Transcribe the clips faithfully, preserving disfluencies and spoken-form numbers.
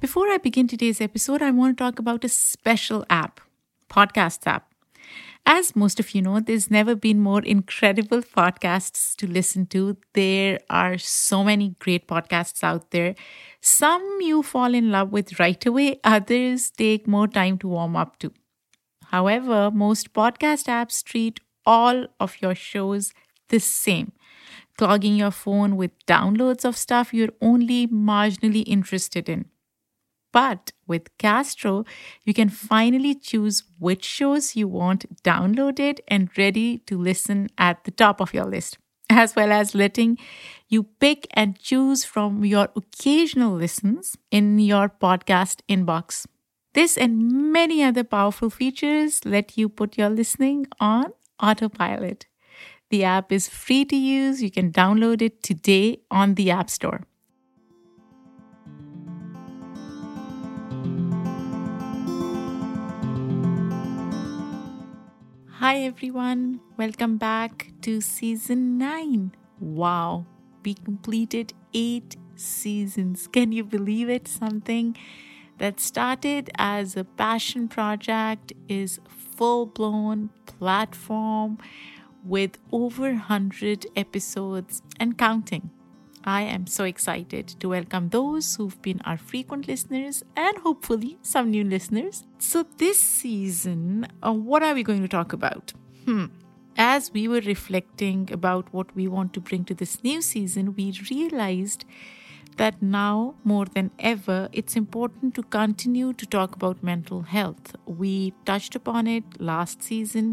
Before I begin today's episode, I want to talk about a special app, Podcasts app. As most of you know, there's never been more incredible podcasts to listen to. There are so many great podcasts out there. Some you fall in love with right away, others take more time to warm up to. However, most podcast apps treat all of your shows the same, clogging your phone with downloads of stuff you're only marginally interested in. But with Castro, you can finally choose which shows you want downloaded and ready to listen at the top of your list, as well as letting you pick and choose from your occasional listens in your podcast inbox. This and many other powerful features let you put your listening on autopilot. The app is free to use. You can download it today on the App Store. Hi everyone, welcome back to season nine. Wow, we completed eight seasons. Can you believe it? Something that started as a passion project is full-blown platform with over one hundred episodes and counting. I am so excited to welcome those who've been our frequent listeners and hopefully some new listeners. So this season, uh, what are we going to talk about? Hmm. As we were reflecting about what we want to bring to this new season, we realized that now more than ever, it's important to continue to talk about mental health. We touched upon it last season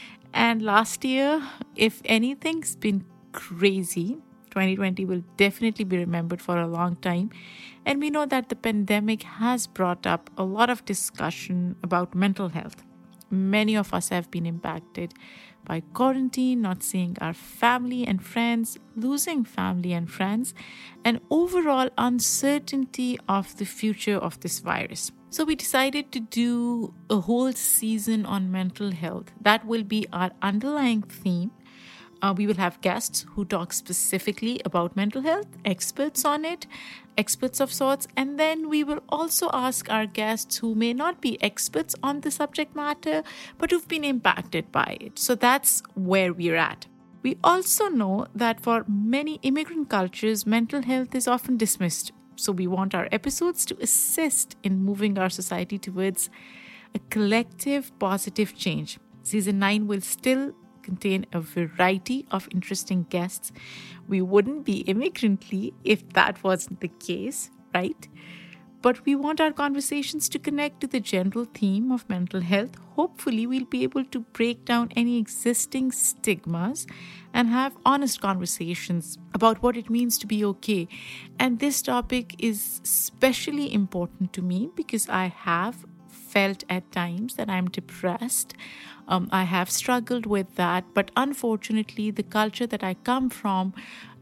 and last year. If anything's been crazy, twenty twenty will definitely be remembered for a long time. And we know that the pandemic has brought up a lot of discussion about mental health. Many of us have been impacted by quarantine, not seeing our family and friends, losing family and friends, and overall uncertainty of the future of this virus. So we decided to do a whole season on mental health. That will be our underlying theme. Uh, we will have guests who talk specifically about mental health, experts on it, experts of sorts, and then we will also ask our guests who may not be experts on the subject matter, but who've been impacted by it. So that's where we're at. We also know that for many immigrant cultures, mental health is often dismissed. So we want our episodes to assist in moving our society towards a collective positive change. Season nine will still contain a variety of interesting guests. We wouldn't be immigrantly if that wasn't the case, right? But we want our conversations to connect to the general theme of mental health. Hopefully, we'll be able to break down any existing stigmas and have honest conversations about what it means to be okay. And this topic is especially important to me because I have felt at times that I'm depressed. Um, I have struggled with that, but unfortunately, the culture that I come from,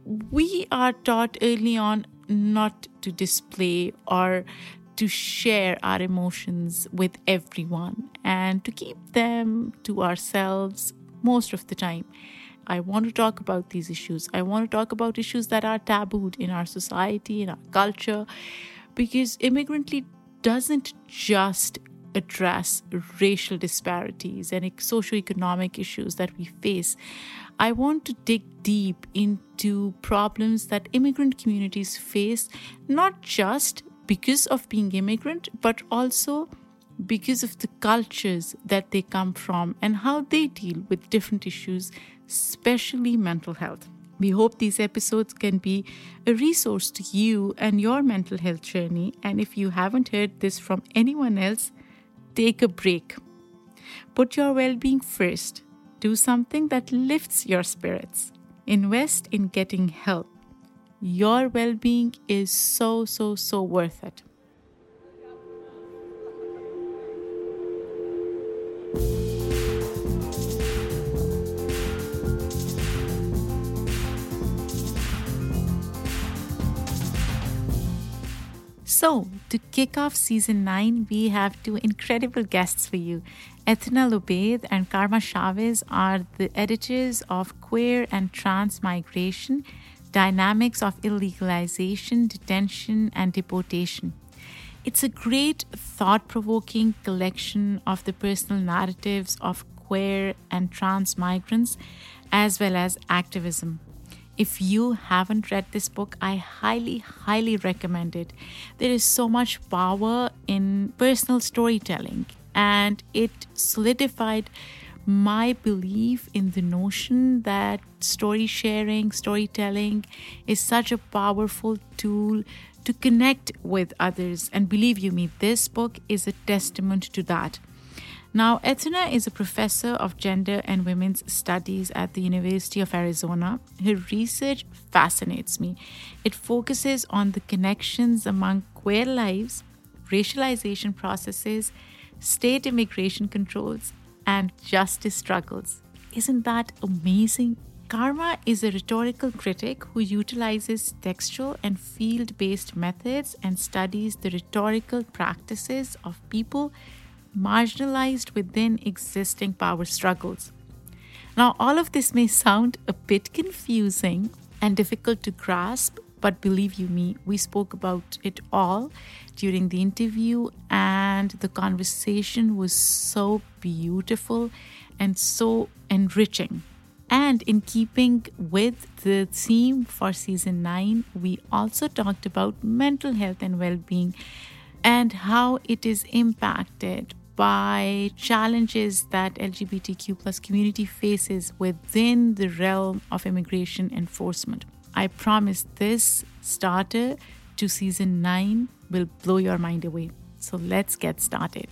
we are taught early on not to display or to share our emotions with everyone and to keep them to ourselves most of the time. I want to talk about these issues. I want to talk about issues that are tabooed in our society, in our culture, because immigrantly doesn't just address racial disparities and socioeconomic issues that we face. I want to dig deep into problems that immigrant communities face, not just because of being immigrant, but also because of the cultures that they come from and how they deal with different issues, especially mental health. We hope these episodes can be a resource to you and your mental health journey. And if you haven't heard this from anyone else, take a break. Put your well-being first. Do something that lifts your spirits. Invest in getting help. Your well-being is so, so, so worth it. So, to kick off season nine, we have two incredible guests for you. Ethna Lubaid and Karma Chavez are the editors of Queer and Trans Migration, Dynamics of Illegalization, Detention, and Deportation. It's a great thought-provoking collection of the personal narratives of queer and trans migrants, as well as activism. If you haven't read this book, I highly, highly recommend it. There is so much power in personal storytelling, and it solidified my belief in the notion that story sharing, storytelling is such a powerful tool to connect with others. And believe you me, this book is a testament to that. Now, Etuna is a professor of gender and women's studies at the University of Arizona. Her research fascinates me. It focuses on the connections among queer lives, racialization processes, state immigration controls, and justice struggles. Isn't that amazing? Karma is a rhetorical critic who utilizes textual and field-based methods and studies the rhetorical practices of people marginalized within existing power struggles. Now, all of this may sound a bit confusing and difficult to grasp, but believe you me, we spoke about it all during the interview, and the conversation was so beautiful and so enriching. And in keeping with the theme for season nine, we also talked about mental health and well-being and how it is impacted by challenges that L G B T Q plus community faces within the realm of immigration enforcement. I promise this starter to season nine will blow your mind away. So let's get started.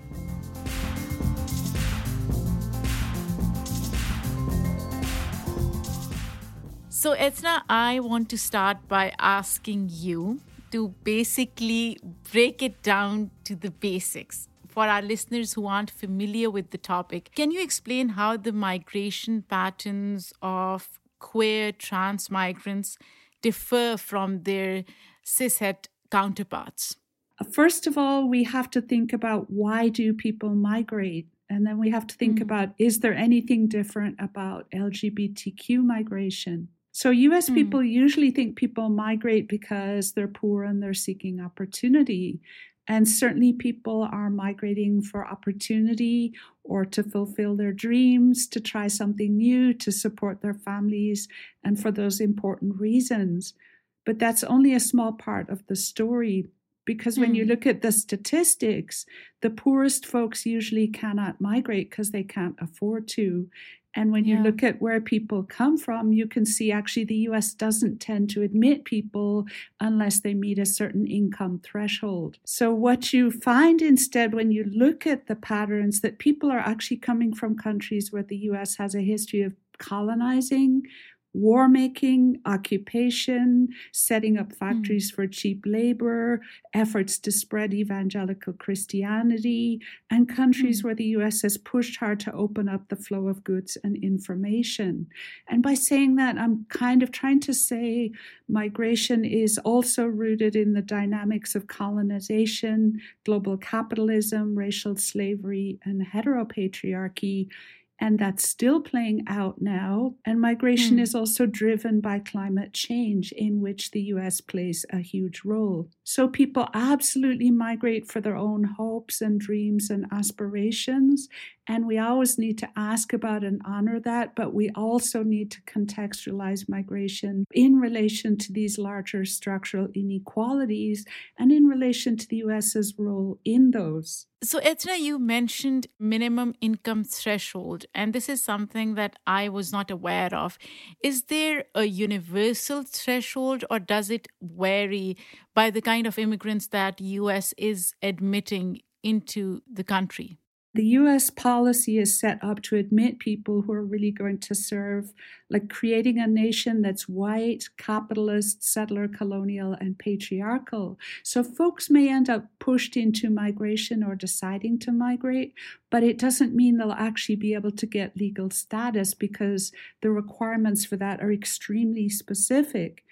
So Etna, I want to start by asking you to basically break it down to the basics. For our listeners who aren't familiar with the topic, can you explain how the migration patterns of queer trans migrants differ from their cishet counterparts? First of all, we have to think about why do people migrate? And then we have to think mm. about, is there anything different about L G B T Q migration? So U S mm. people usually think people migrate because they're poor and they're seeking opportunity. And certainly people are migrating for opportunity or to fulfill their dreams, to try something new, to support their families, and for those important reasons. But that's only a small part of the story, because when mm. you look at the statistics, the poorest folks usually cannot migrate because they can't afford to. And when yeah. you look at where people come from, you can see actually the U S doesn't tend to admit people unless they meet a certain income threshold. So what you find instead when you look at the patterns, that people are actually coming from countries where the U S has a history of colonizing, war making, occupation, setting up factories mm. for cheap labor, efforts to spread evangelical Christianity, and countries mm. where the U S has pushed hard to open up the flow of goods and information. And by saying that, I'm kind of trying to say migration is also rooted in the dynamics of colonization, global capitalism, racial slavery, and heteropatriarchy. And that's still playing out now. And migration mm. is also driven by climate change, in which the U S plays a huge role. So people absolutely migrate for their own hopes and dreams and aspirations. And we always need to ask about and honor that, but we also need to contextualize migration in relation to these larger structural inequalities and in relation to the U S's role in those. So, Etna, you mentioned minimum income threshold, and this is something that I was not aware of. Is there a universal threshold, or does it vary by the kind of immigrants that U S is admitting into the country? The U S policy is set up to admit people who are really going to serve, like creating a nation that's white, capitalist, settler, colonial, and patriarchal. So folks may end up pushed into migration or deciding to migrate, but it doesn't mean they'll actually be able to get legal status, because the requirements for that are extremely specific.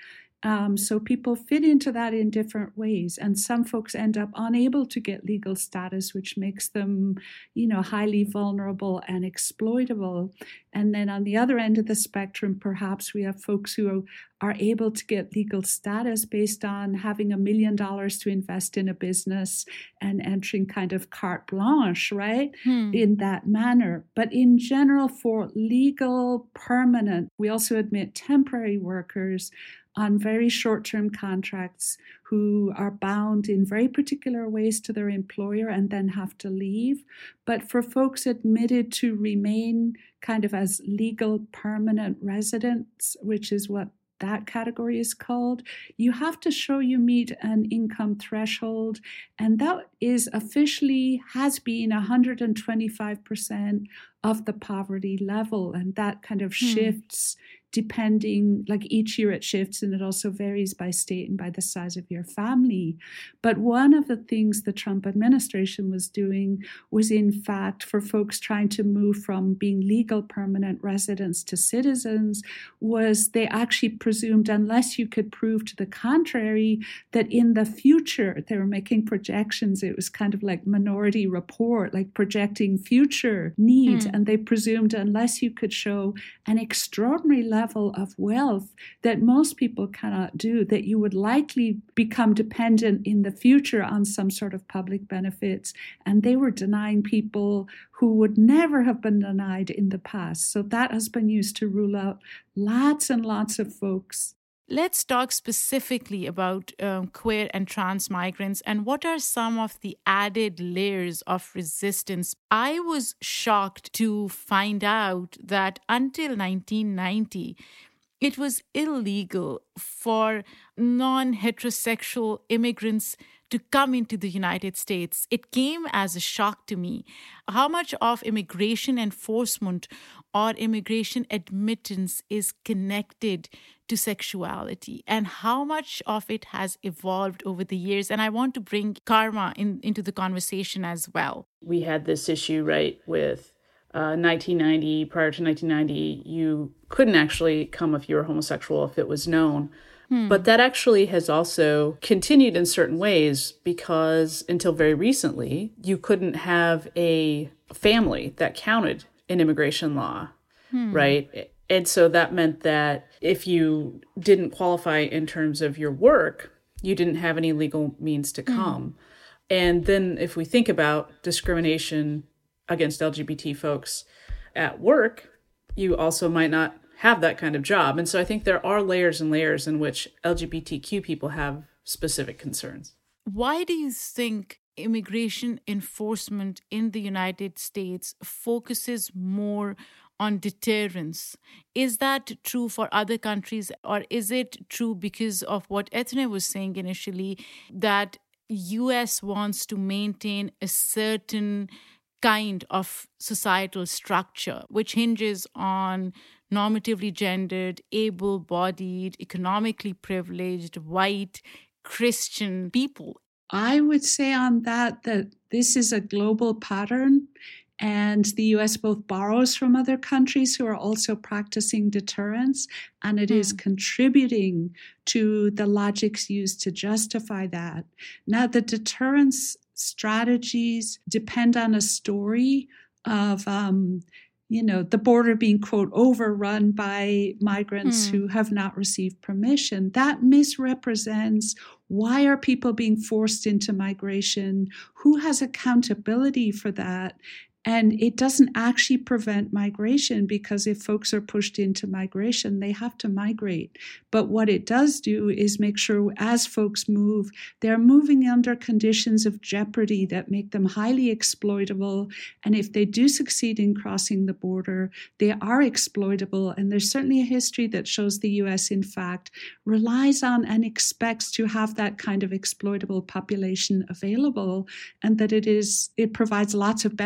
Um, so people fit into that in different ways. And some folks end up unable to get legal status, which makes them, you know, highly vulnerable and exploitable. And then on the other end of the spectrum, perhaps we have folks who are able to get legal status based on having a million dollars to invest in a business and entering kind of carte blanche, right, hmm. in that manner. But in general, for legal, permanent, we also admit temporary workers on very short-term contracts who are bound in very particular ways to their employer and then have to leave. But for folks admitted to remain kind of as legal permanent residents, which is what that category is called, you have to show you meet an income threshold, and that is officially has been one hundred twenty-five percent of the poverty level, and that kind of hmm. shifts depending, like each year it shifts, and it also varies by state and by the size of your family. But one of the things the Trump administration was doing was, in fact, for folks trying to move from being legal permanent residents to citizens, was they actually presumed, unless you could prove to the contrary, that in the future, they were making projections. It was kind of like Minority Report, like projecting future needs. Mm. And they presumed unless you could show an extraordinary level of wealth that most people cannot do, that you would likely become dependent in the future on some sort of public benefits. And they were denying people who would never have been denied in the past. So that has been used to rule out lots and lots of folks. Let's talk specifically about um, queer and trans migrants and what are some of the added layers of resistance. I was shocked to find out that until nineteen ninety, it was illegal for non-heterosexual immigrants to come into the United States. It came as a shock to me. How much of immigration enforcement or immigration admittance is connected to sexuality, and how much of it has evolved over the years? And I want to bring Karma in, into the conversation as well. We had this issue, right, with uh, nineteen ninety. Prior to nineteen ninety, you couldn't actually come if you were homosexual if it was known. Hmm. But that actually has also continued in certain ways, because until very recently, you couldn't have a family that counted in immigration law, hmm. right? And so that meant that if you didn't qualify in terms of your work, you didn't have any legal means to come. Mm. And then if we think about discrimination against L G B T folks at work, you also might not have that kind of job. And so I think there are layers and layers in which L G B T Q people have specific concerns. Why do you think immigration enforcement in the United States focuses more on deterrence? Is that true for other countries, or is it true because of what Ethne was saying initially, that U S wants to maintain a certain kind of societal structure which hinges on normatively gendered, able-bodied, economically privileged, white, Christian people? I would say on that that this is a global pattern. And the U S both borrows from other countries who are also practicing deterrence, and it mm. is contributing to the logics used to justify that. Now, the deterrence strategies depend on a story of, um, you know, the border being, quote, overrun by migrants mm. who have not received permission. That misrepresents why are people being forced into migration, who has accountability for that. And it doesn't actually prevent migration, because if folks are pushed into migration, they have to migrate. But what it does do is make sure as folks move, they're moving under conditions of jeopardy that make them highly exploitable. And if they do succeed in crossing the border, they are exploitable. And there's certainly a history that shows the U S, in fact, relies on and expects to have that kind of exploitable population available, and that it is it provides lots of benefits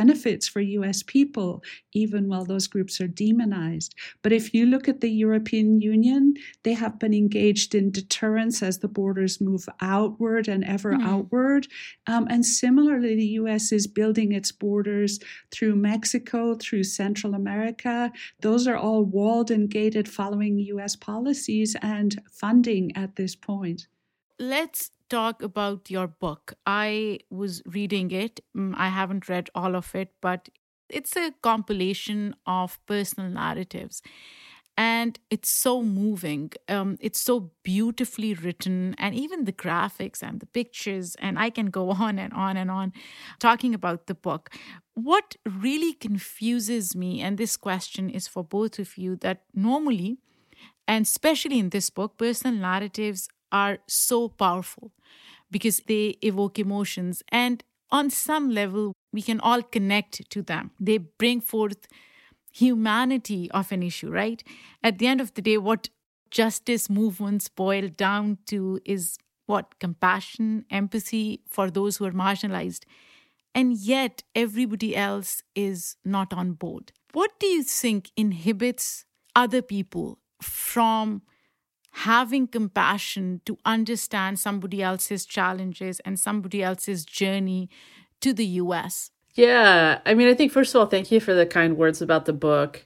for U S people, even while those groups are demonized. But if you look at the European Union, they have been engaged in deterrence as the borders move outward and ever mm. outward. Um, and similarly, the U S is building its borders through Mexico, through Central America. Those are all walled and gated following U S policies and funding at this point. Let's talk about your book. I was reading it. I haven't read all of it, but it's a compilation of personal narratives. And it's so moving. Um, it's so beautifully written. And even the graphics and the pictures, and I can go on and on and on talking about the book. What really confuses me, and this question is for both of you, that normally, and especially in this book, personal narratives are so powerful because they evoke emotions. And on some level, we can all connect to them. They bring forth humanity of an issue, right? At the end of the day, what justice movements boil down to is what? Compassion, empathy for those who are marginalized. And yet, everybody else is not on board. What do you think inhibits other people from having compassion to understand somebody else's challenges and somebody else's journey to the U S? Yeah, I mean, I think, first of all, thank you for the kind words about the book.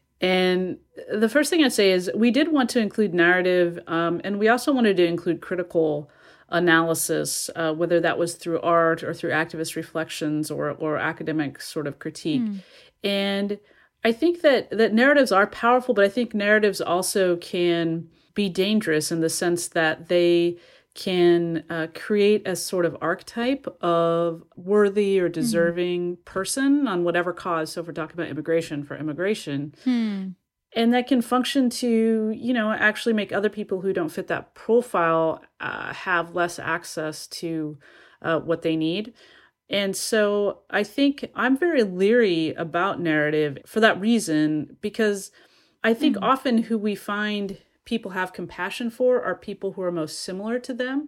And the first thing I'd say is we did want to include narrative, um, and we also wanted to include critical analysis, uh, whether that was through art or through activist reflections or or academic sort of critique. Mm. And I think that that narratives are powerful, but I think narratives also can be dangerous in the sense that they can uh, create a sort of archetype of worthy or deserving mm. person on whatever cause. So if we're talking about immigration, for immigration. Mm. And that can function to, you know, actually make other people who don't fit that profile uh, have less access to uh, what they need. And so I think I'm very leery about narrative for that reason, because I think mm. often who we find people have compassion for are people who are most similar to them.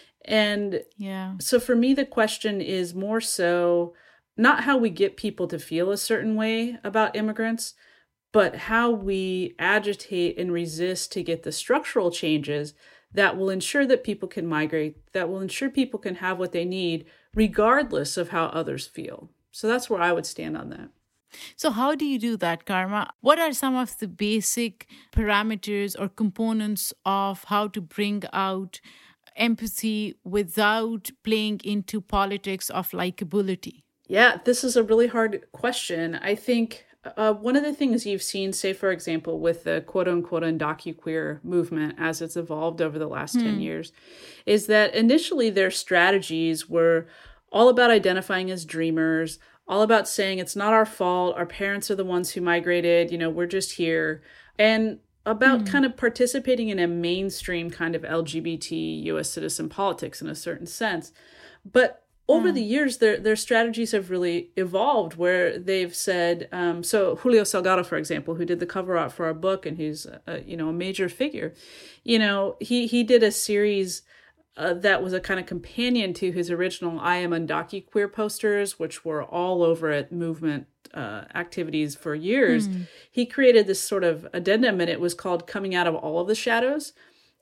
And yeah. so for me, the question is more so not how we get people to feel a certain way about immigrants, but how we agitate and resist to get the structural changes that will ensure that people can migrate, that will ensure people can have what they need, regardless of how others feel. So that's where I would stand on that. So how do you do that, Karma? What are some of the basic parameters or components of how to bring out empathy without playing into politics of likability? Yeah, this is a really hard question. I think uh, one of the things you've seen, say, for example, with the quote-unquote undocuqueer movement as it's evolved over the last hmm. ten years, is that initially their strategies were all about identifying as dreamers, all about saying it's not our fault, our parents are the ones who migrated, you know, we're just here, and about mm. kind of participating in a mainstream kind of L G B T U S citizen politics in a certain sense. But over mm. the years, their their strategies have really evolved where they've said, um, so Julio Salgado, for example, who did the cover art for our book and who's, a, you know, a major figure, you know, he, he did a series Uh, that was a kind of companion to his original I Am Undocuqueer posters, which were all over at movement uh, activities for years. Mm. He created this sort of addendum, and it was called Coming Out of All of the Shadows.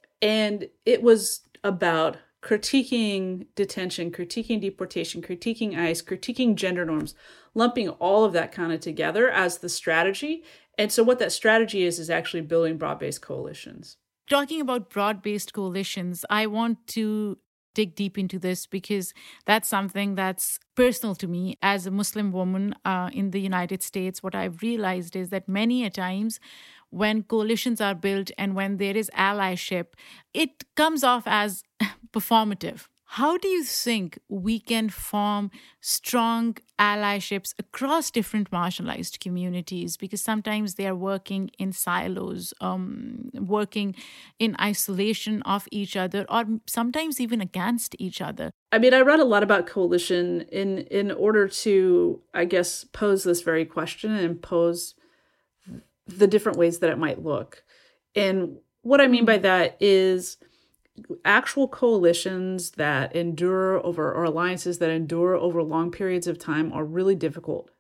And it was about critiquing detention, critiquing deportation, critiquing ICE, critiquing gender norms, lumping all of that kind of together as the strategy. And so what that strategy is, is actually building broad-based coalitions. Talking about broad-based coalitions, I want to dig deep into this because that's something that's personal to me as a Muslim woman uh, in the United States. What I've realized is that many a times when coalitions are built and when there is allyship, it comes off as performative. How do you think we can form strong allyships across different marginalized communities? Because sometimes they are working in silos, um, working in isolation of each other, or sometimes even against each other. I mean, I read a lot about coalition in, in order to, I guess, pose this very question and pose the different ways that it might look. And what I mean by that is actual coalitions that endure over, or alliances that endure over long periods of time are really difficult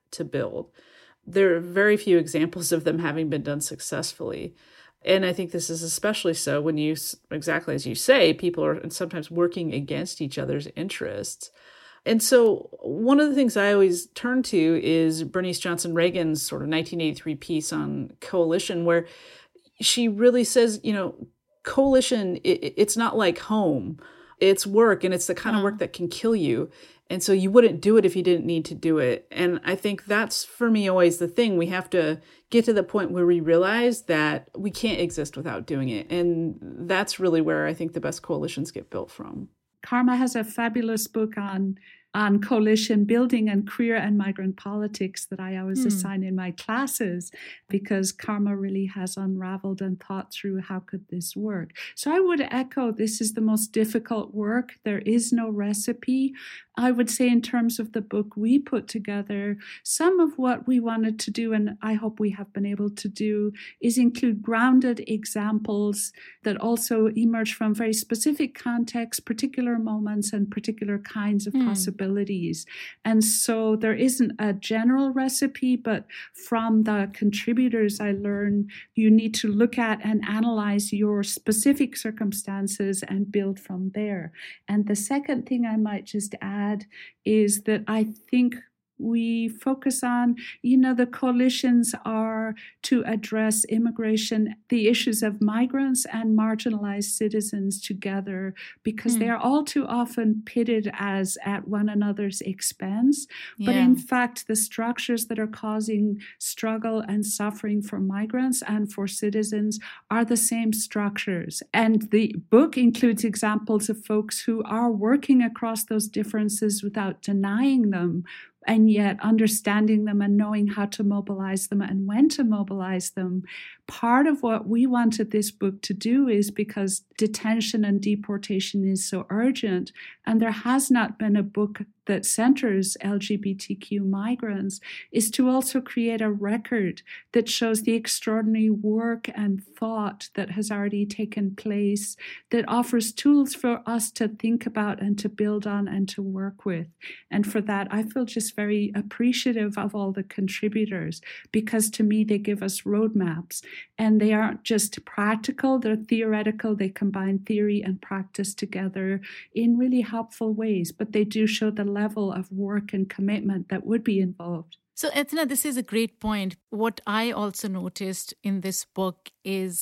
to build. There are very few examples of them having been done successfully. And I think this is especially so when you, exactly as you say, people are sometimes working against each other's interests. And so one of the things I always turn to is Bernice Johnson Reagan's sort of nineteen eighty-three piece on coalition, where she really says, you know, coalition, it, it's not like home. It's work, and it's the kind uh-huh. of work that can kill you. And so you wouldn't do it if you didn't need to do it. And I think that's, for me, always the thing. We have to get to the point where we realize that we can't exist without doing it. And that's really where I think the best coalitions get built from. Karma has a fabulous book on on coalition building and queer and migrant politics that I always hmm. assign in my classes, because Karma really has unraveled and thought through how could this work. So I would echo, this is the most difficult work. There is no recipe. I would say in terms of the book we put together, some of what we wanted to do, and I hope we have been able to do, is include grounded examples that also emerge from very specific contexts, particular moments, and particular kinds of mm. possibilities. And so there isn't a general recipe, but from the contributors, I learned you need to look at and analyze your specific circumstances and build from there. And the second thing I might just add is that I think we focus on, you know, the coalitions are to address immigration, the issues of migrants and marginalized citizens together, because mm. they are all too often pitted as at one another's expense. Yeah. But in fact, the structures that are causing struggle and suffering for migrants and for citizens are the same structures. And the book includes examples of folks who are working across those differences without denying them, and yet understanding them and knowing how to mobilize them and when to mobilize them. Part of what we wanted this book to do is, because detention and deportation is so urgent, and there has not been a book that centers L G B T Q migrants, is to also create a record that shows the extraordinary work and thought that has already taken place, that offers tools for us to think about and to build on and to work with. And for that, I feel just very appreciative of all the contributors, because to me, they give us roadmaps, and they aren't just practical, they're theoretical. They combine theory and practice together in really helpful ways, but they do show the level of work and commitment that would be involved. So, Ethna, this is a great point. What I also noticed in this book is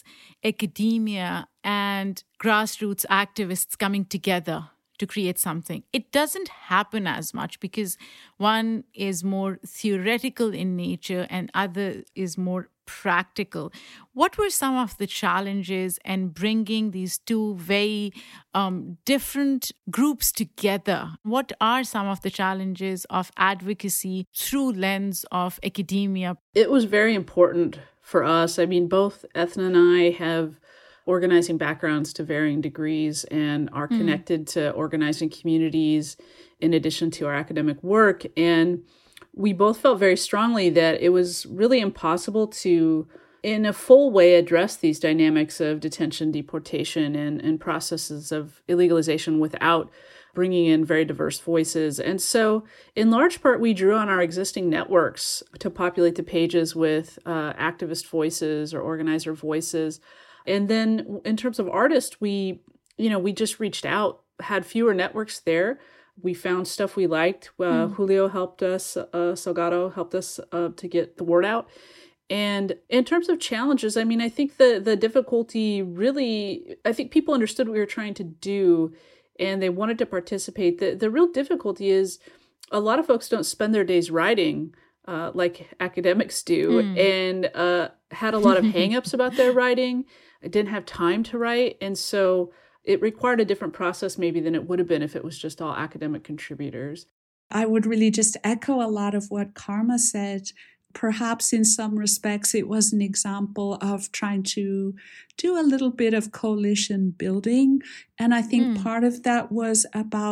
academia and grassroots activists coming together to create something. It doesn't happen as much because one is more theoretical in nature and other is more practical. What were some of the challenges in bringing these two very um, different groups together? What are some of the challenges of advocacy through lens of academia? It was very important for us. I mean, both Ethna and I have organizing backgrounds to varying degrees and are mm. connected to organizing communities in addition to our academic work. And we both felt very strongly that it was really impossible to, in a full way, address these dynamics of detention, deportation, and, and processes of illegalization without bringing in very diverse voices. And so, in large part, we drew on our existing networks to populate the pages with uh, activist voices or organizer voices. And then in terms of artists, we, you know, we just reached out, had fewer networks there. We found stuff we liked. Uh, mm. Julio helped us, uh, Salgado helped us uh, to get the word out. And in terms of challenges, I mean, I think the, the difficulty really, I think people understood what we were trying to do and they wanted to participate. The, the real difficulty is a lot of folks don't spend their days writing uh, like academics do mm. and uh, had a lot of hangups about their writing. I didn't have time to write. And so it required a different process maybe than it would have been if it was just all academic contributors. I would really just echo a lot of what Karma said. Perhaps in some respects, it was an example of trying to do a little bit of coalition building. And I think mm. part of that was about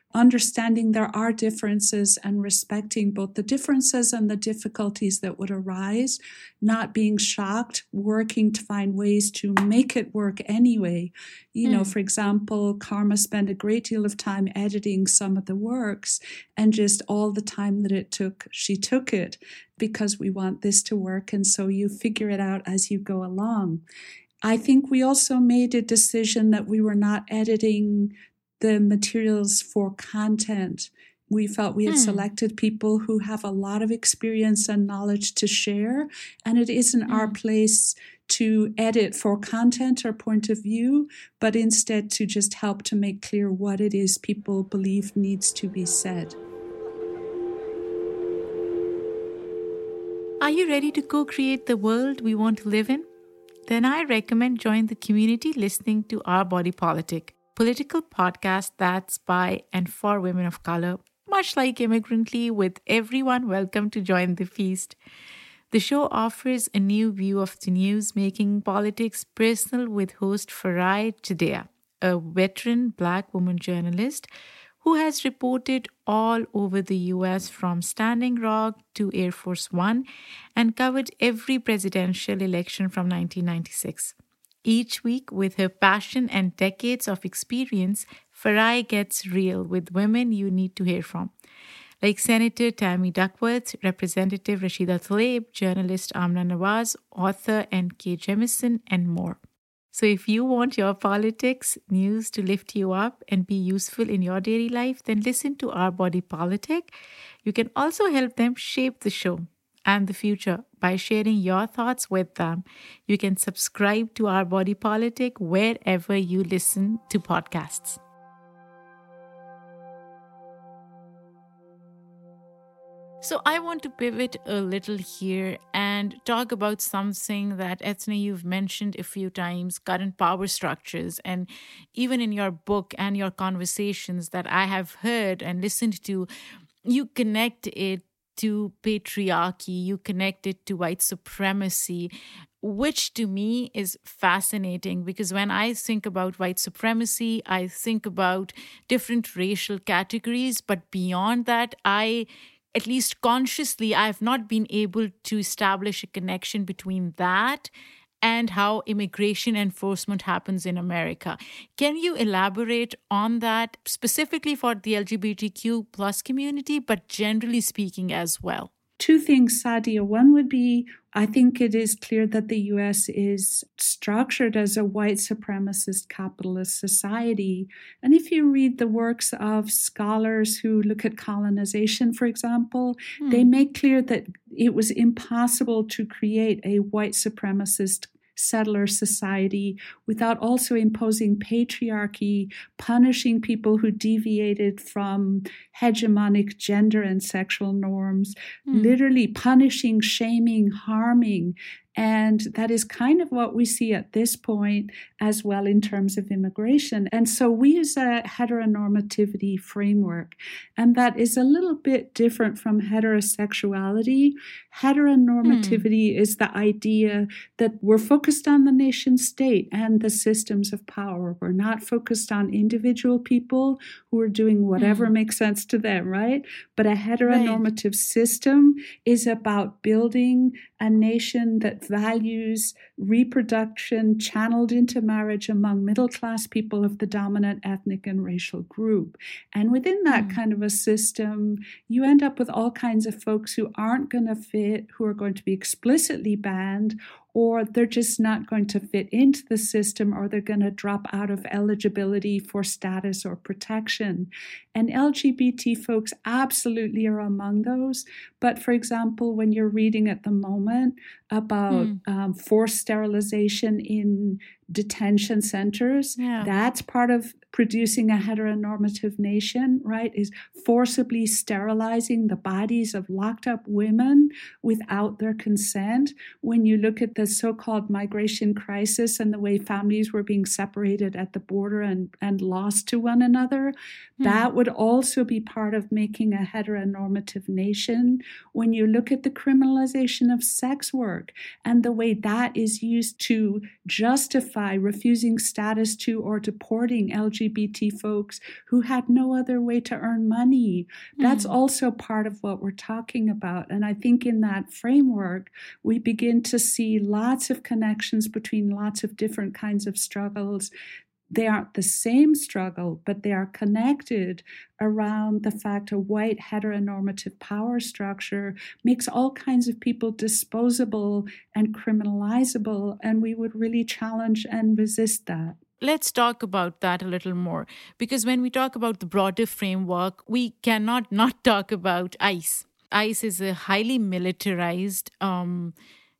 understanding there are differences and respecting both the differences and the difficulties that would arise, not being shocked, working to find ways to make it work anyway. You mm. know, for example, Karma spent a great deal of time editing some of the works, and just all the time that it took, she took it because we want this to work. And so you figure it out as you go along. I think we also made a decision that we were not editing the materials for content. We felt we had hmm. selected people who have a lot of experience and knowledge to share, and it isn't hmm. our place to edit for content or point of view, but instead to just help to make clear what it is people believe needs to be said. Are you ready to co-create the world we want to live in? Then I recommend join the community listening to Our Body Politic, political podcast that's by and for women of color, much like Immigrantly, with everyone welcome to join the feast. The show offers a new view of the news, making politics personal with host Farai Chideya, a veteran Black woman journalist who has reported all over the U S from Standing Rock to Air Force One and covered every presidential election from nineteen ninety-six. Each week, with her passion and decades of experience, Farai gets real with women you need to hear from, like Senator Tammy Duckworth, Representative Rashida Tlaib, journalist Amna Nawaz, author N K Jemisin, and more. So if you want your politics news to lift you up and be useful in your daily life, then listen to Our Body Politic. You can also help them shape the show and the future by sharing your thoughts with them. You can subscribe to Our Body Politic wherever you listen to podcasts. So I want to pivot a little here and talk about something that, Ethne, you've mentioned a few times, current power structures. And even in your book and your conversations that I have heard and listened to, you connect it to patriarchy, you connect it to white supremacy, which to me is fascinating because when I think about white supremacy, I think about different racial categories. But beyond that, I at least consciously, I have not been able to establish a connection between that and how immigration enforcement happens in America. Can you elaborate on that specifically for the L G B T Q plus community, but generally speaking as well? Two things, Sadia. One would be, I think it is clear that the U S is structured as a white supremacist capitalist society. And if you read the works of scholars who look at colonization, for example, hmm. they make clear that it was impossible to create a white supremacist settler society without also imposing patriarchy, punishing people who deviated from hegemonic gender and sexual norms, mm. literally punishing, shaming, harming. And that is kind of what we see at this point as well in terms of immigration. And so we use a heteronormativity framework, and that is a little bit different from heterosexuality. Heteronormativity hmm. is the idea that we're focused on the nation state and the systems of power. We're not focused on individual people who are doing whatever hmm. makes sense to them, right? But a heteronormative right. system is about building a nation that values reproduction channeled into marriage among middle-class people of the dominant ethnic and racial group. And within that mm. kind of a system, you end up with all kinds of folks who aren't going to fit, who are going to be explicitly banned, or they're just not going to fit into the system, or they're going to drop out of eligibility for status or protection. And L G B T folks absolutely are among those. But for example, when you're reading at the moment about mm. um, forced sterilization in detention centers, yeah. that's part of producing a heteronormative nation, right? Is forcibly sterilizing the bodies of locked up women without their consent. When you look at the so-called migration crisis and the way families were being separated at the border and, and lost to one another, mm. that would also be part of making a heteronormative nation. When you look at the criminalization of sex work and the way that is used to justify refusing status to or deporting L G B T G B T folks who had no other way to earn money. That's mm. also part of what we're talking about. And I think in that framework, we begin to see lots of connections between lots of different kinds of struggles. They aren't the same struggle, but they are connected around the fact a white heteronormative power structure makes all kinds of people disposable and criminalizable, and we would really challenge and resist that. Let's talk about that a little more, because when we talk about the broader framework, we cannot not talk about ICE. ICE is a highly militarized um,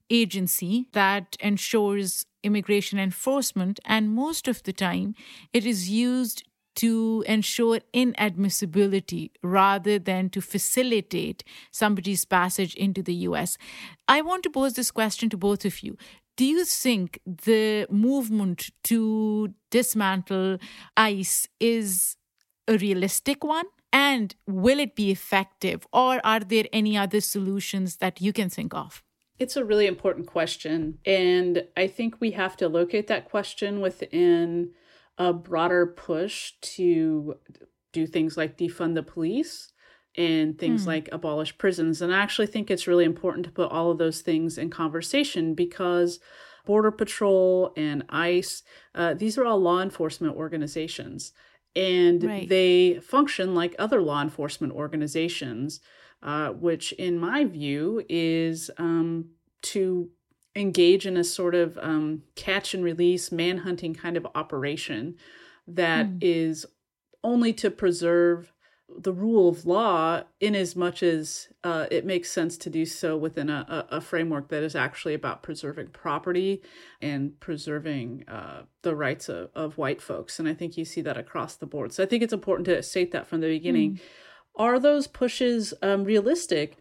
agency that ensures immigration enforcement, and most of the time it is used to ensure inadmissibility rather than to facilitate somebody's passage into the U S. I want to pose this question to both of you. Do you think the movement to dismantle ICE is a realistic one? And will it be effective? Or are there any other solutions that you can think of? It's a really important question. And I think we have to locate that question within a broader push to do things like defund the police and things hmm. like abolish prisons. And I actually think it's really important to put all of those things in conversation, because Border Patrol and ICE, uh, these are all law enforcement organizations. And right. they function like other law enforcement organizations. Uh, which in my view is um, to engage in a sort of um, catch and release, manhunting kind of operation that mm. is only to preserve the rule of law in as much as uh, it makes sense to do so within a, a framework that is actually about preserving property and preserving uh, the rights of, of white folks. And I think you see that across the board. So I think it's important to state that from the beginning. Mm. Are those pushes um, realistic?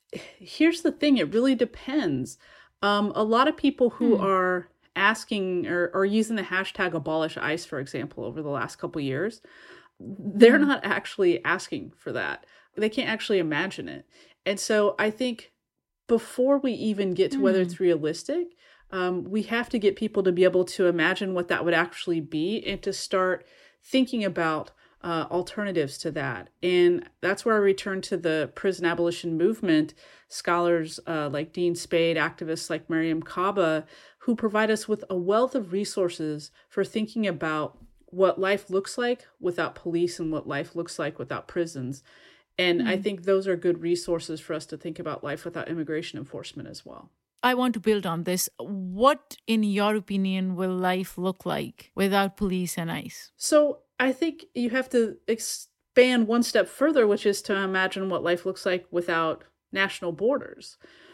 Here's the thing. It really depends. Um, a lot of people who hmm. are asking or, or using the hashtag abolish ICE, for example, over the last couple of years, they're hmm. not actually asking for that. They can't actually imagine it. And so I think before we even get to hmm. whether it's realistic, um, we have to get people to be able to imagine what that would actually be and to start thinking about Uh, alternatives to that. And that's where I return to the prison abolition movement, scholars uh, like Dean Spade, activists like Mariame Kaba, who provide us with a wealth of resources for thinking about what life looks like without police and what life looks like without prisons. And mm-hmm. I think those are good resources for us to think about life without immigration enforcement as well. I want to build on this. What, in your opinion, will life look like without police and ICE? So I think you have to expand one step further, which is to imagine what life looks like without national borders.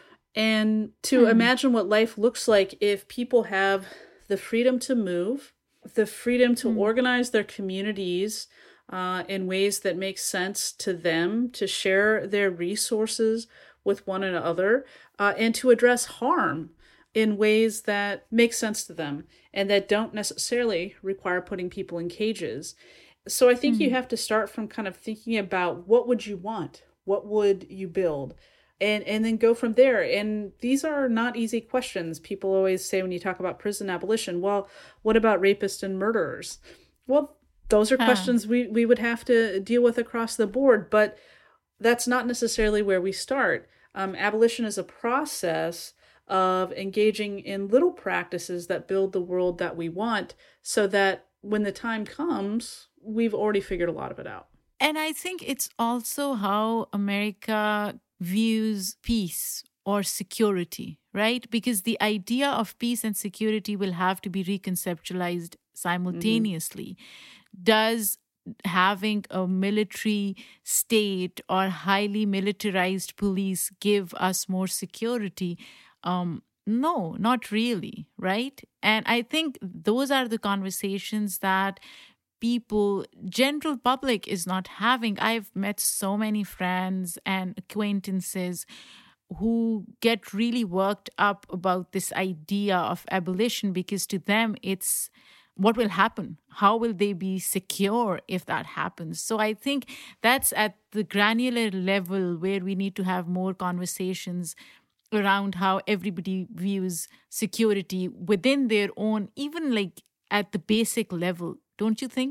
And to hmm. imagine what life looks like if people have the freedom to move, the freedom to hmm. organize their communities uh, in ways that make sense to them, to share their resources with one another, uh, and to address harm in ways that make sense to them and that don't necessarily require putting people in cages. So I think mm. you have to start from kind of thinking about what would you want? What would you build? And and then go from there. And these are not easy questions. People always say when you talk about prison abolition, well, what about rapists and murderers? Well, those are huh. questions we, we would have to deal with across the board, but that's not necessarily where we start. Um, abolition is a process of engaging in little practices that build the world that we want, so that when the time comes, we've already figured a lot of it out. And I think it's also how America views peace or security, right? Because the idea of peace and security will have to be reconceptualized simultaneously. Mm-hmm. Does having a military state or highly militarized police give us more security? Um, no, not really, right? And I think those are the conversations that people, general public is not having. I've met so many friends and acquaintances who get really worked up about this idea of abolition, because to them it's what will happen? How will they be secure if that happens? So I think that's at the granular level where we need to have more conversations around how everybody views security within their own, even like at the basic level, don't you think?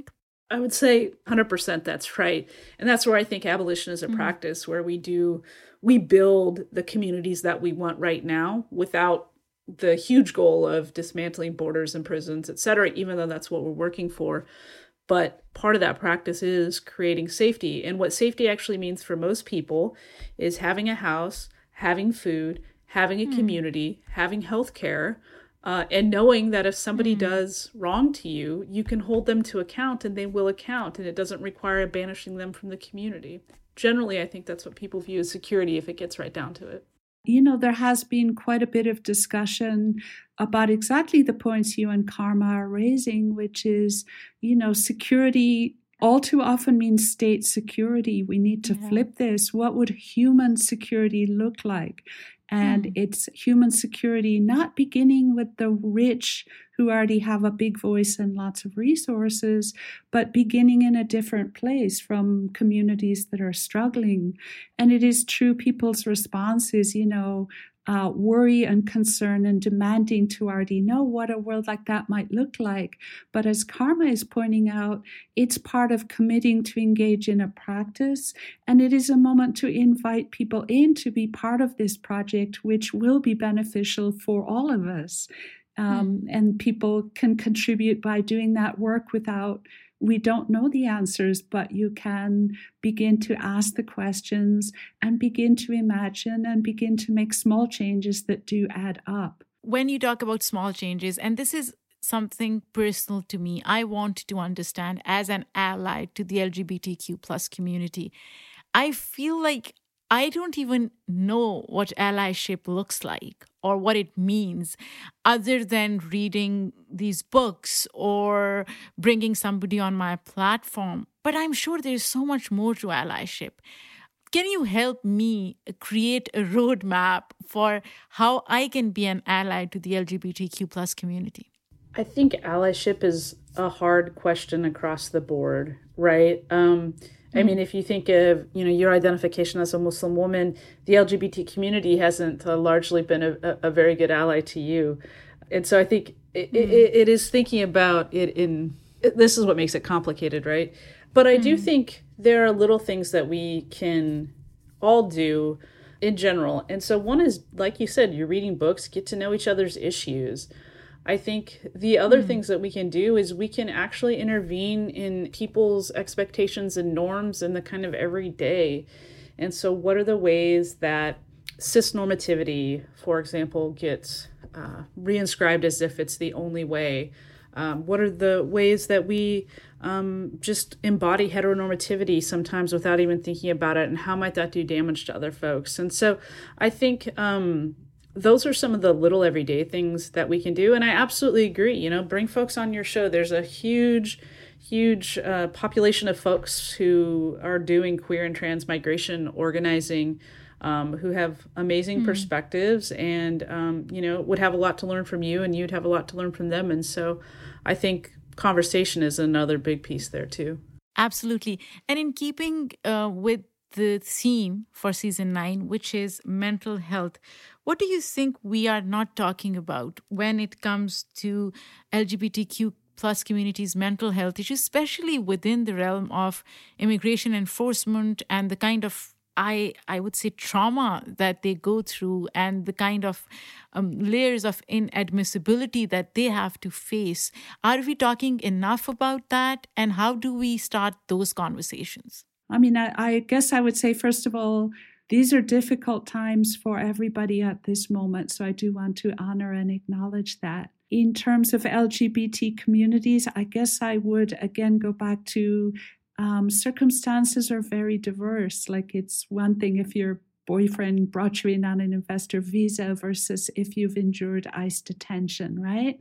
I would say one hundred percent that's right. And that's where I think abolition is a mm-hmm. practice where we do, we build the communities that we want right now without the huge goal of dismantling borders and prisons, et cetera, even though that's what we're working for. But part of that practice is creating safety. And what safety actually means for most people is having a house, having food, having a mm. community, having healthcare, uh, and knowing that if somebody mm. does wrong to you, you can hold them to account and they will account. And it doesn't require banishing them from the community. Generally, I think that's what people view as security if it gets right down to it. You know, there has been quite a bit of discussion about exactly the points you and Karma are raising, which is, you know, security all too often means state security. We need to yeah. flip this. What would human security look like? And mm. it's human security not beginning with the rich who already have a big voice and lots of resources, but beginning in a different place from communities that are struggling. And it is true, people's response is, you know, uh, worry and concern and demanding to already know what a world like that might look like. But as Karma is pointing out, it's part of committing to engage in a practice. And it is a moment to invite people in to be part of this project, which will be beneficial for all of us. Um, mm. And people can contribute by doing that work without, we don't know the answers, but you can begin to ask the questions and begin to imagine and begin to make small changes that do add up. When you talk about small changes, and this is something personal to me, I want to understand as an ally to the L G B T Q plus community, I feel like I don't even know what allyship looks like or what it means other than reading these books or bringing somebody on my platform. But I'm sure there's so much more to allyship. Can you help me create a roadmap for how I can be an ally to the L G B T Q plus community? I think allyship is a hard question across the board, right? Um, I mean, if you think of, you know, your identification as a Muslim woman, the L G B T community hasn't uh, largely been a, a very good ally to you. And so I think it, mm. it, it is thinking about it in, this is what makes it complicated, right? But I mm. do think there are little things that we can all do in general. And so one is, like you said, you're reading books, get to know each other's issues. I think the other mm. things that we can do is we can actually intervene in people's expectations and norms in the kind of everyday. And so what are the ways that cisnormativity, for example, gets uh, reinscribed as if it's the only way? Um, what are the ways that we um, just embody heteronormativity sometimes without even thinking about it? And how might that do damage to other folks? And so I think um, those are some of the little everyday things that we can do. And I absolutely agree, you know, bring folks on your show. There's a huge, huge uh, population of folks who are doing queer and trans migration organizing, um, who have amazing mm-hmm. perspectives and, um, you know, would have a lot to learn from you and you'd have a lot to learn from them. And so I think conversation is another big piece there too. Absolutely. And in keeping uh, with the theme for season nine, which is mental health, what do you think we are not talking about when it comes to L G B T Q plus communities' mental health issues, especially within the realm of immigration enforcement and the kind of, I I would say, trauma that they go through and the kind of um, layers of inadmissibility that they have to face? Are we talking enough about that? And how do we start those conversations? I mean, I, I guess I would say, first of all, these are difficult times for everybody at this moment. So I do want to honor and acknowledge that. In terms of L G B T communities, I guess I would again go back to um, circumstances are very diverse. Like it's one thing if your boyfriend brought you in on an investor visa versus if you've endured ICE detention, right?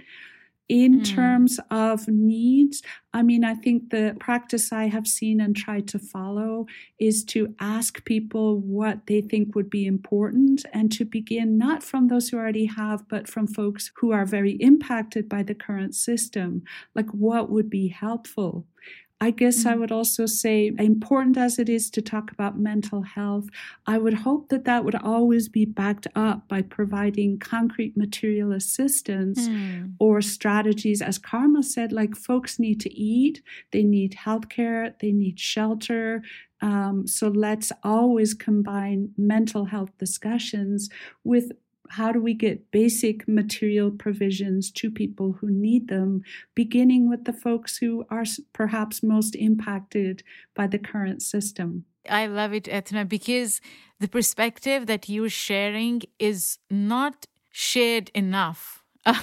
In mm. terms of needs, I mean, I think the practice I have seen and tried to follow is to ask people what they think would be important and to begin not from those who already have, but from folks who are very impacted by the current system. Like what would be helpful? I guess Mm-hmm. I would also say, important as it is to talk about mental health, I would hope that that would always be backed up by providing concrete material assistance Mm. or strategies. As Karma said, like folks need to eat, they need healthcare, they need shelter. Um, so let's always combine mental health discussions with how do we get basic material provisions to people who need them, beginning with the folks who are perhaps most impacted by the current system. I love it, Ethna, because the perspective that you're sharing is not shared enough.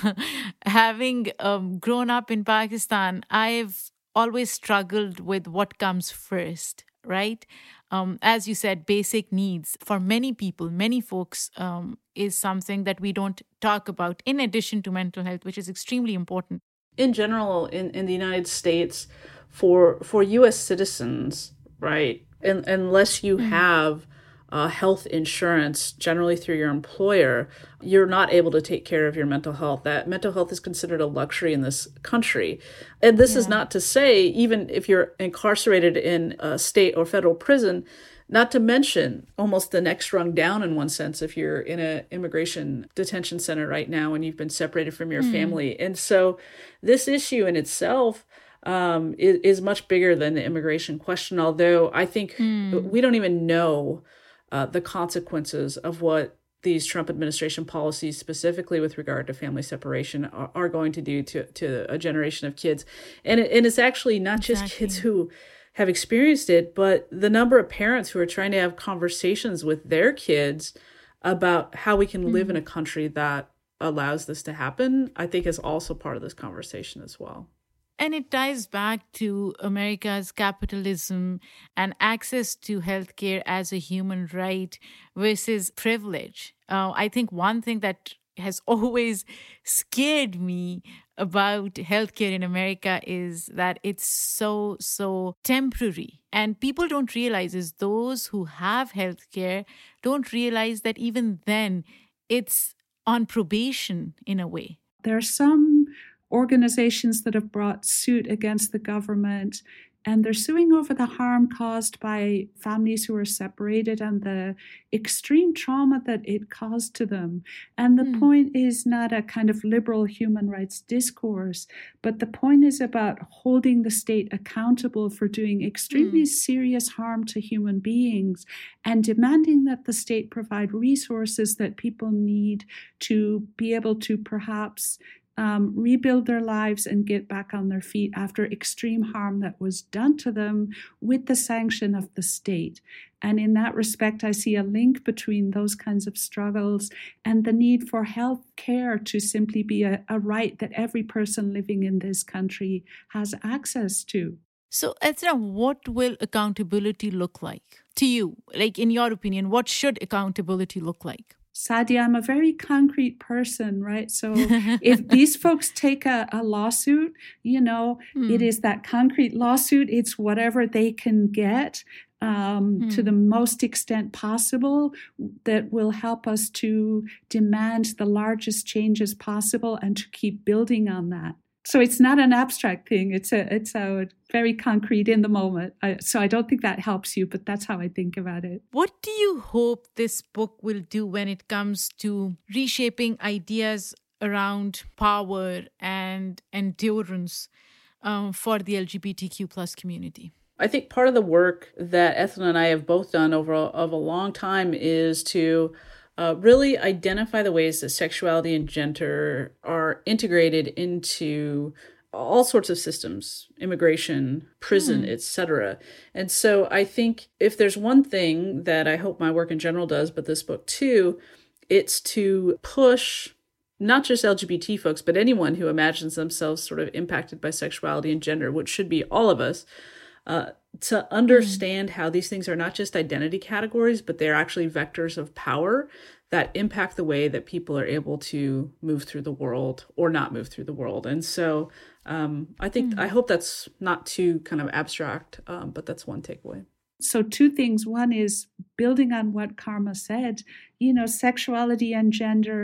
Having um, grown up in Pakistan, I've always struggled with what comes first, right? Um, as you said, basic needs for many people, many folks, um, is something that we don't talk about in addition to mental health, which is extremely important. In general, in, in the United States, for for U S citizens, right, and, unless you mm. have uh, health insurance, generally through your employer, you're not able to take care of your mental health. That mental health is considered a luxury in this country. And this yeah. is not to say, even if you're incarcerated in a state or federal prison, not to mention almost the next rung down in one sense, if you're in an immigration detention center right now and you've been separated from your mm. family. And so this issue in itself um, is, is much bigger than the immigration question, although I think mm. we don't even know uh, the consequences of what these Trump administration policies, specifically with regard to family separation, are, are going to do to, to a generation of kids. And, it, and it's actually not exactly. just kids who have experienced it, but the number of parents who are trying to have conversations with their kids about how we can mm. live in a country that allows this to happen, I think is also part of this conversation as well. And it ties back to America's capitalism and access to healthcare as a human right versus privilege. Uh, I think one thing that has always scared me about healthcare in America is that it's so, so temporary. And people don't realize is those who have healthcare don't realize that even then it's on probation in a way. There are some organizations that have brought suit against the government, and they're suing over the harm caused by families who are separated and the extreme trauma that it caused to them. And the mm. point is not a kind of liberal human rights discourse, but the point is about holding the state accountable for doing extremely mm. serious harm to human beings and demanding that the state provide resources that people need to be able to perhaps Um, rebuild their lives and get back on their feet after extreme harm that was done to them with the sanction of the state. And in that respect, I see a link between those kinds of struggles and the need for health care to simply be a, a right that every person living in this country has access to. So, Ethna, what will accountability look like to you? Like, in your opinion, what should accountability look like? Sadia, I'm a very concrete person, right? So if these folks take a, a lawsuit, you know, mm. it is that concrete lawsuit. It's whatever they can get um, mm. to the most extent possible that will help us to demand the largest changes possible and to keep building on that. So it's not an abstract thing. It's a it's a very concrete in the moment. I, so I don't think that helps you, but that's how I think about it. What do you hope this book will do when it comes to reshaping ideas around power and endurance um, for the L G B T Q plus community? I think part of the work that Ethna and I have both done over a, of a long time is to Uh, really identify the ways that sexuality and gender are integrated into all sorts of systems, immigration, prison, mm. et cetera. And so I think if there's one thing that I hope my work in general does, but this book too, it's to push not just L G B T folks, but anyone who imagines themselves sort of impacted by sexuality and gender, which should be all of us, uh, to understand mm. how these things are not just identity categories, but they're actually vectors of power that impact the way that people are able to move through the world or not move through the world. And so um, I think, mm. I hope that's not too kind of abstract, um, but that's one takeaway. So two things. One is building on what Karma said, you know, sexuality and gender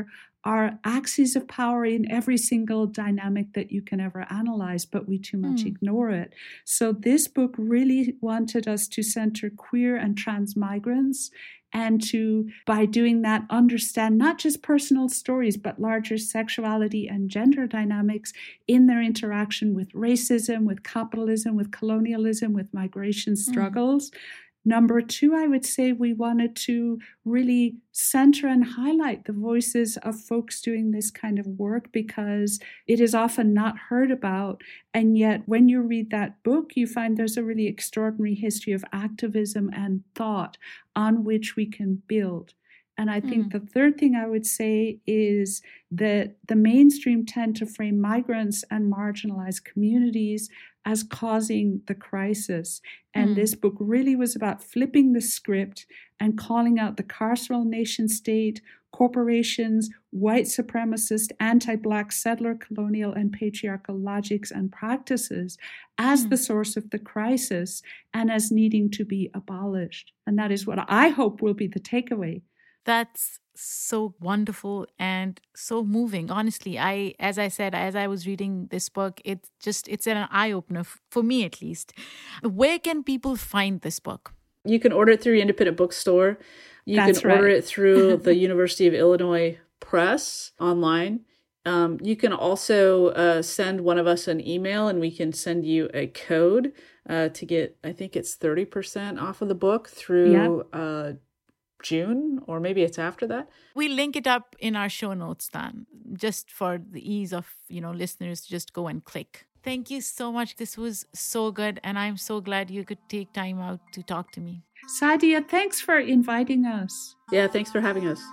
are axes of power in every single dynamic that you can ever analyze, but we too much mm. ignore it. So this book really wanted us to center queer and trans migrants, and to, by doing that, understand not just personal stories, but larger sexuality and gender dynamics in their interaction with racism, with capitalism, with colonialism, with migration struggles. Mm. Number two, I would say we wanted to really center and highlight the voices of folks doing this kind of work, because it is often not heard about. And yet when you read that book, you find there's a really extraordinary history of activism and thought on which we can build. And I think mm. the third thing I would say is that the mainstream tend to frame migrants and marginalized communities as causing the crisis. And mm. this book really was about flipping the script and calling out the carceral nation state, corporations, white supremacist, anti-Black settler, colonial and patriarchal logics and practices as mm. the source of the crisis and as needing to be abolished. And that is what I hope will be the takeaway. That's so wonderful and so moving. Honestly, I, as I said, as I was reading this book, it just, it's an eye-opener for me, at least. Where can people find this book? You can order it through your independent bookstore. You That's can right. order it through the University of Illinois Press online. Um, you can also uh, send one of us an email and we can send you a code uh, to get, I think it's thirty percent off of the book through yep. uh June, or maybe it's after that. We link it up in our show notes then, just for the ease of, you know, listeners to just go and click. Thank you so much. This was so good, and I'm so glad you could take time out to talk to me. Sadia, thanks for inviting us. Yeah, thanks for having us.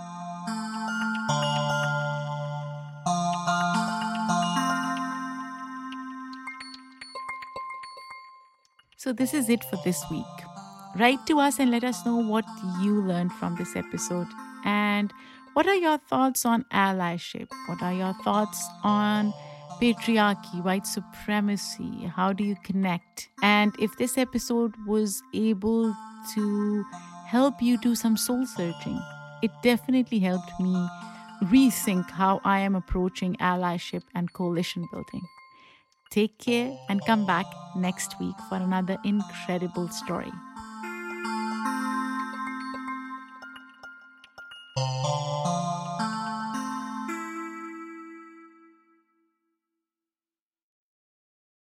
So this is it for this week. Write to us and let us know what you learned from this episode. And what are your thoughts on allyship? What are your thoughts on patriarchy, white supremacy? How do you connect? And if this episode was able to help you do some soul searching, it definitely helped me rethink how I am approaching allyship and coalition building. Take care and come back next week for another incredible story.